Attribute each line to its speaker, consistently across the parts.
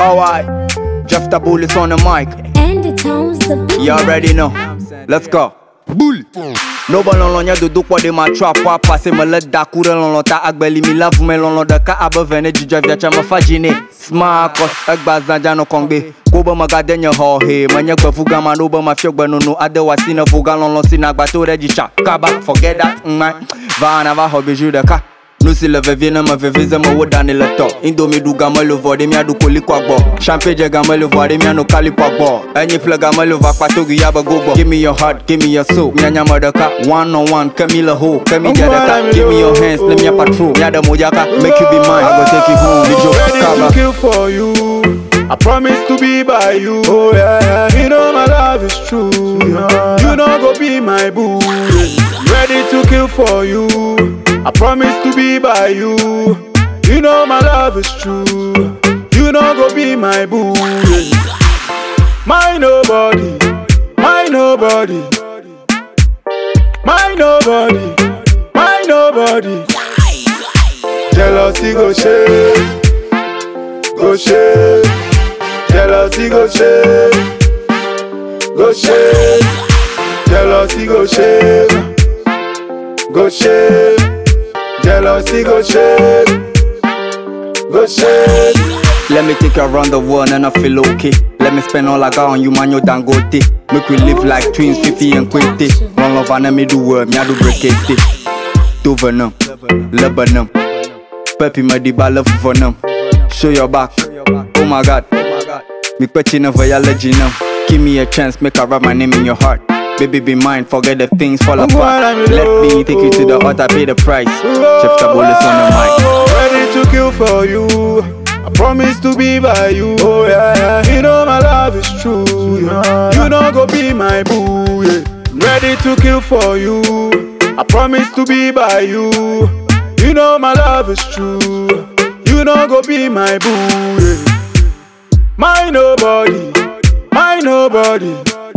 Speaker 1: Alright, Jeff the Bull is on the mic.
Speaker 2: And the tones the beat.
Speaker 1: You already know. Let's go. Bull. No balon ya dodo kwa de ma trap wa passe me le da courant lon ta agbeli mi la vous me lon de ka abe vene jija via chama fajine smart cos agba zanja no kongbe ko ba magade nya ho he manya gba fuga ma no ba ma fiogba no no ade wa sina fuga lon sina gba to register kaba forget that man va na va hobe ju de ka no si le vevie na ma vevie za ma woda ne le to indomie du ga ma le vode mi adu koli kwa gbo champagne je ga ma le vode mi anu kali kwa gbo enyi fle ga ma le va kwa to gi ya ba go gbo give me your heart give me your soul mi anya ma de ka one on one kemi le ho kemi je de ka give me your hands let me a patrol mi ade moja ka make you be mine I go take you home the joke
Speaker 3: ready to kill for you I promise to be by you oh yeah you know my love is true you know go be my boo ready to kill for you I promise to be by you. You know my love is true. You know go be my boo. My nobody, my nobody, my nobody, my nobody. Jealousy go shake, go shake. Jealousy go shake, go shake. Jealousy go shake, go shake. Jealousy go shake, go shake.
Speaker 1: Let me take you around the world and I feel okay. Let me spend all I got on you, man, you Dangote. Make we live like twins, 50 and Quinty. Run love and me do work, me I do break it. Dovenum, Lebanon. Peppy me di ba love for them. Show your back, oh my God. Me put you never ya legend. Give me a chance, make I write my name in your heart. Baby be mine, forget the things fall apart. Let me take you to the altar, pay the price. Jeff the Bull is on the mic.
Speaker 3: Ready to kill for you. I promise to be by you. Oh yeah, you know my love is true. You know go be my boo. Yeah. Ready to kill for you. I promise to be by you. You know my love is true. You know go be my boo. Yeah. My nobody, my nobody.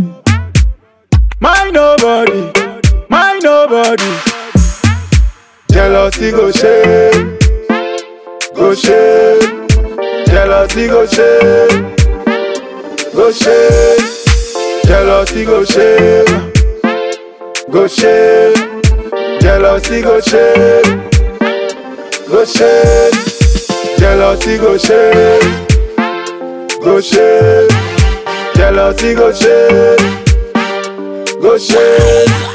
Speaker 3: My nobody, my nobody. Jealousy go shake, go shake. Jealousy go shake, go shake. Jealousy go shake, go shake. Jealousy go shake, go shake. Jealousy go shake, go shake. Jealousy go shake. Go shake.